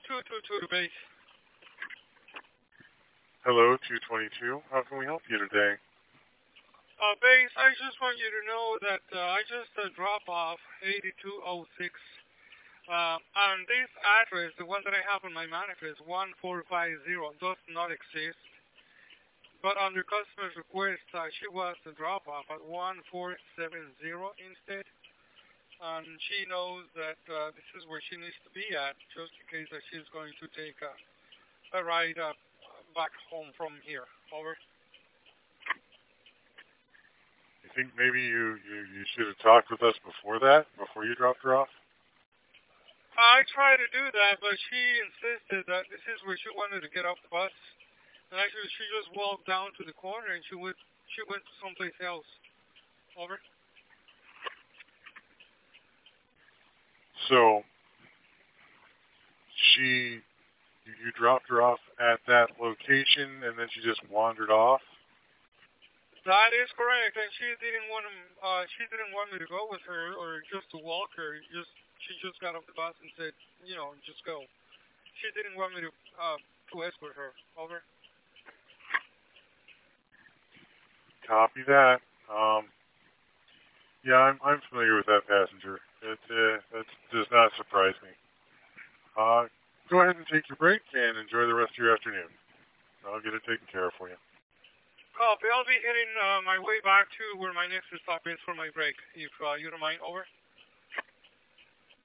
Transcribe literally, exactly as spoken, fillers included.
two two two to base. Hello, two twenty-two. How can we help you today? Uh, base, I just want you to know that uh, I just uh, drop off eighty-two oh six. Uh, and this address, the one that I have on my manifest, one four five zero, does not exist. But under customer's request, uh, she was to drop off at one four seven zero instead. And she knows that uh, this is where she needs to be at, just in case that she's going to take a, a ride uh, back home from here. Over. You think maybe you, you, you should have talked with us before that, before you dropped her off? I tried to do that, but she insisted that this is where she wanted to get off the bus. And actually, she just walked down to the corner and she went, she went to someplace else. Over. So, she, you dropped her off at that location and then she just wandered off? That is correct, and she didn't want to, uh, she didn't want me to go with her or just to walk her. Just she just got off the bus and said, you know, just go. She didn't want me to uh, to escort her. Over. Copy that. Um, yeah, I'm I'm familiar with that passenger. It uh, that does not surprise me. Uh, go ahead and take your break and enjoy the rest of your afternoon. I'll get it taken care of for you. Copy. I'll be heading uh, my way back to where my next stop is for my break, if uh, you don't mind. Over.